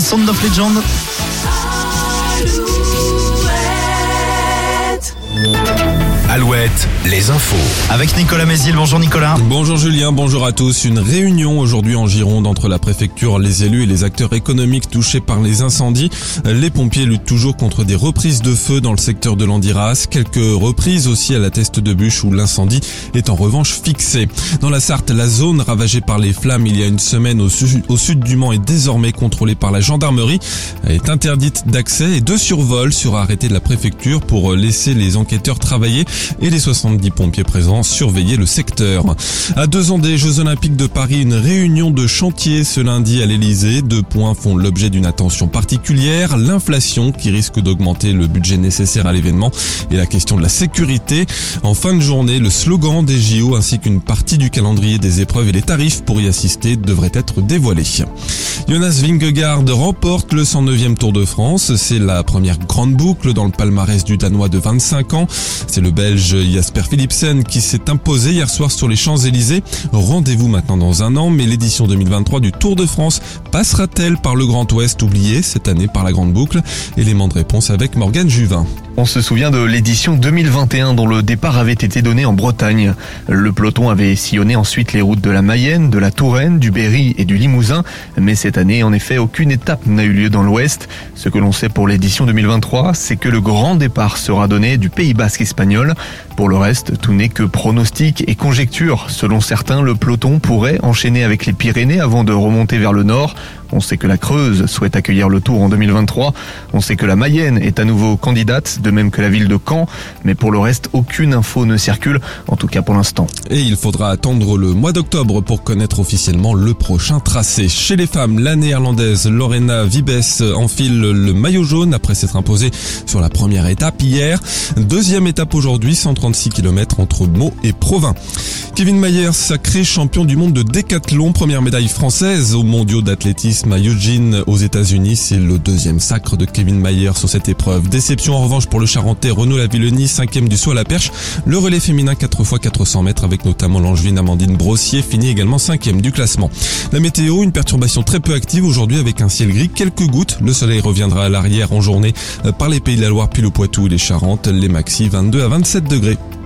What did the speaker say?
Sound of Legend. Alouette, les infos. Avec Nicolas Mézil. Bonjour Nicolas. Bonjour Julien, bonjour à tous. Une réunion aujourd'hui en Gironde entre la préfecture, les élus et les acteurs économiques touchés par les incendies. Les pompiers luttent toujours contre des reprises de feu dans le secteur de Landiras. Quelques reprises aussi à la Teste de Bûche où l'incendie est en revanche fixé. Dans la Sarthe, la zone ravagée par les flammes il y a une semaine au sud du Mans est désormais contrôlée par la gendarmerie. Elle est interdite d'accès et de survol sur arrêté de la préfecture pour laisser les enquêteurs travailler et les 70 pompiers présents surveiller le secteur. À 2 ans des Jeux Olympiques de Paris, une réunion de chantier ce lundi à l'Elysée. 2 points font l'objet d'une attention particulière. L'inflation qui risque d'augmenter le budget nécessaire à l'événement et la question de la sécurité. En fin de journée, le slogan des JO ainsi qu'une partie du calendrier des épreuves et les tarifs pour y assister devraient être dévoilés. Jonas Vingegaard remporte le 109e Tour de France. C'est la première grande boucle dans le palmarès du Danois de 25 ans. C'est le Belge Jasper Philipsen qui s'est imposé hier soir sur les Champs-Élysées. Rendez-vous maintenant dans un an, mais l'édition 2023 du Tour de France passera-t-elle par le Grand Ouest oublié cette année par la grande boucle? Élément de réponse avec Morgane Juvin. On se souvient de l'édition 2021 dont le départ avait été donné en Bretagne. Le peloton avait sillonné ensuite les routes de la Mayenne, de la Touraine, du Berry et du Limousin. Mais cette année, en effet, aucune étape n'a eu lieu dans l'Ouest. Ce que l'on sait pour l'édition 2023, c'est que le grand départ sera donné du Pays Basque espagnol. Pour le reste, tout n'est que pronostic et conjecture. Selon certains, le peloton pourrait enchaîner avec les Pyrénées avant de remonter vers le nord. On sait que la Creuse souhaite accueillir le Tour en 2023. On sait que la Mayenne est à nouveau candidate, de même que la ville de Caen. Mais pour le reste, aucune info ne circule, en tout cas pour l'instant. Et il faudra attendre le mois d'octobre pour connaître officiellement le prochain tracé. Chez les femmes, la néerlandaise Lorena Wiebes enfile le maillot jaune après s'être imposée sur la première étape hier. Deuxième étape aujourd'hui, 136 km entre Meaux et Provins. Kevin Mayer, sacré champion du monde de décathlon, première médaille française aux mondiaux d'athlétisme à Eugene aux États-Unis. C'est le deuxième sacre de Kevin Mayer sur cette épreuve. Déception en revanche pour le Charentais Renaud Lavillenie, 5e du saut à la perche. Le relais féminin 4x400 mètres avec notamment l'angevine Amandine Brossier finit également 5e du classement. La météo, une perturbation très peu active aujourd'hui avec un ciel gris, quelques gouttes. Le soleil reviendra à l'arrière en journée par les Pays de la Loire puis le Poitou et les Charentes. Les maxi 22 à 27 degrés.